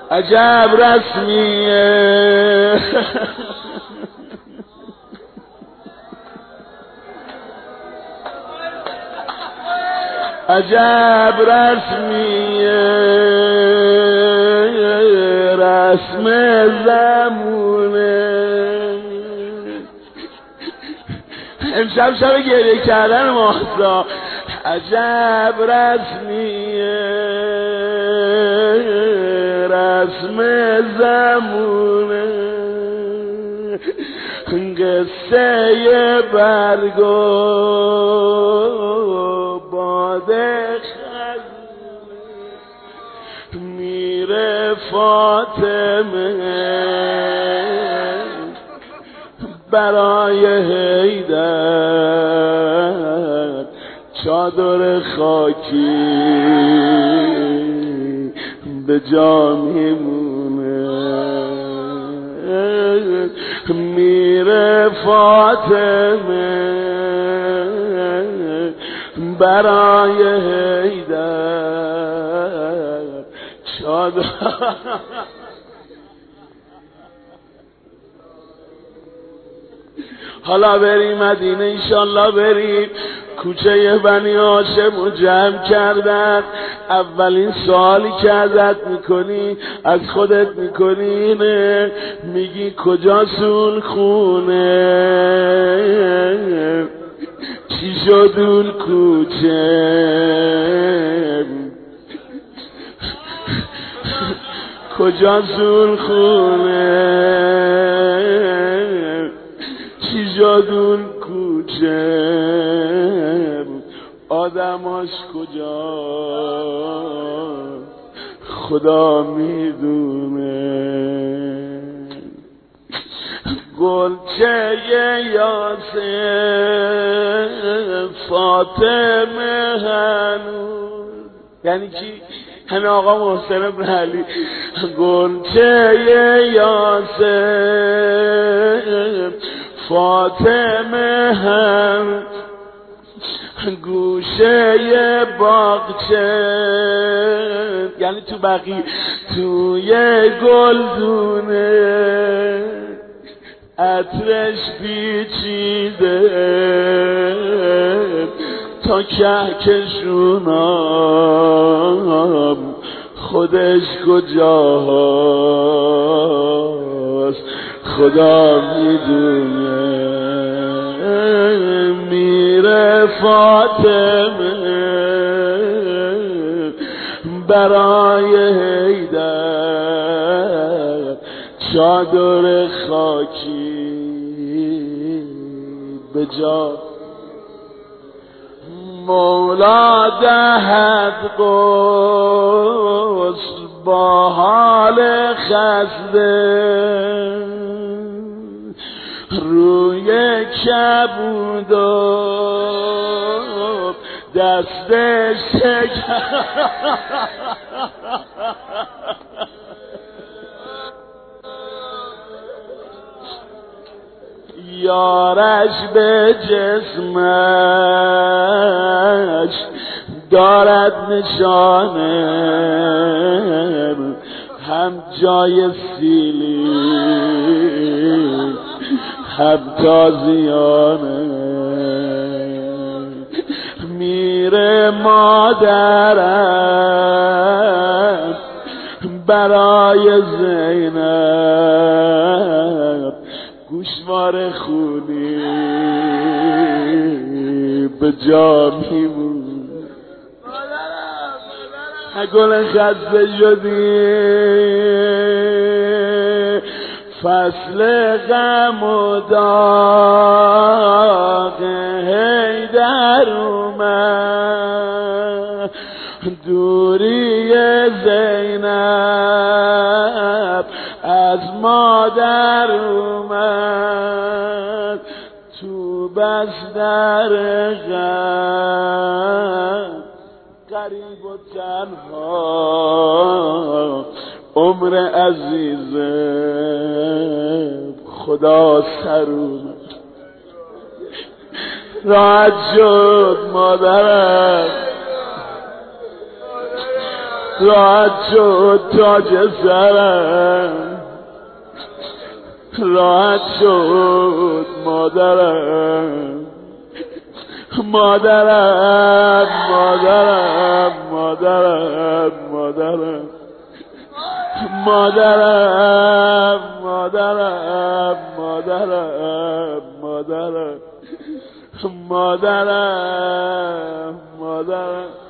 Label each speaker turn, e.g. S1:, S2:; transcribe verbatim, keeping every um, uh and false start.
S1: عجب رسمیه عجب رسمیه رسم زمونه. امشب شب گریه کردن ماست. عجب رسمیه رسم زمونه. قصه برگ و باده خزونه میره فاطمه برای حیدر چادر خاکی به جا میمونه. میره فاطمه برای حیدر چادر. حالا بریم مدینه انشالله، بریم کوچه بنی هاشم رو جمع کردن. اولین سوالی که ازت میکنی از خودت میکنی نه میگی کجاسون خونه، چی شد اون کوچه، کجاسون خونه، چی شد اون کوچه، آدماش کجا خدا میدونه. گلچه یاسر فاطمه هنوز، یعنی کی؟ همه آقا محسن ابن علی. گلچه یاسر فاطمه هم گوشه باغچه، یعنی تو بقی توی گلدونه عطرش پیچیده تا کهکشونم خودش کجاست خدا میدونه. میره فاطمه برای حیدر چادر خاکی به جا. مولا دهد غسل با حال خسته روی کبود و دستش شکر. یارش به جسمش دارد نشانه، هم جای سیلی هم تازیانه. میره مادرم برای زینب گوشوار خونی به جا میمون. گل خسته شدی فصل غم و داغ حیدر اومد، دوری زینب از مادر اومد، تو بستر غم غریب و تنها عمر عزیزه خدا سر اومد. راحت شد مادرم، راحت شد تاج سرم، راحت شد مادرم، مادرم مادرم مادرم مادرم مادرم مادرم مادرم مادرم مادرم مادرم